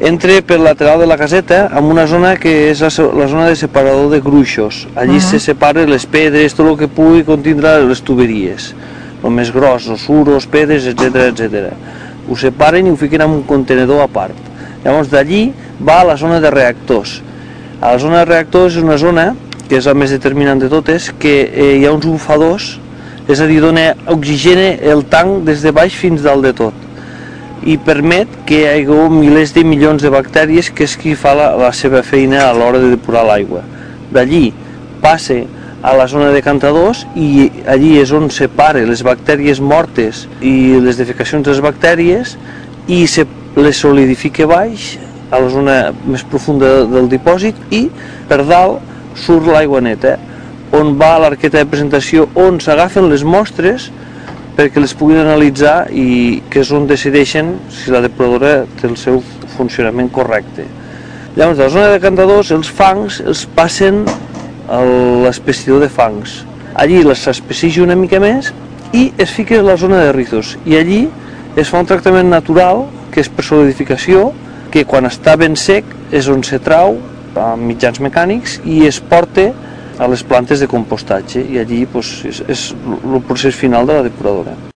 entra per lateral de la caseta amb una zona que és la zona de separador de gruixos. Allí se separen les pedres, tot el que pugui contindre les tuberies, el més gros, els suros, pedres, etc. Ho separen i ho fiquen en un contenedor a part. Llavors d'allí va a la zona de reactors. A la zona de reactors és una zona, que és la més determinant de totes, que hi ha uns bufadors, és a dir, dona oxigena el tanc des de baix fins dalt de tot i permet que hi hagi milers de milions de bactèries, que és qui fa la seva feina a l'hora de depurar l'aigua. D'allí passa a la zona de cantadors i allí és on separa les bactèries mortes i les defecacions de les bactèries i les solidifica baix a la zona més profunda del dipòsit i per dalt surt l'aigua neta, on va a l'arqueta de presentació on s'agafen les mostres perquè les puguin analitzar i que és on decideixen si la depuradora té el seu funcionament correcte. Llavors, de la zona de cantadors, els fangs els passen a l'espessidor de fangs. Allí s'especifica una mica més i es fica a la zona de rizos. I allí es fa un tractament natural, que és per solidificació, que quan està ben sec és on se trau amb mitjans mecànics i es porta a les plantes de compostatge i allí és el procés final de la depuradora.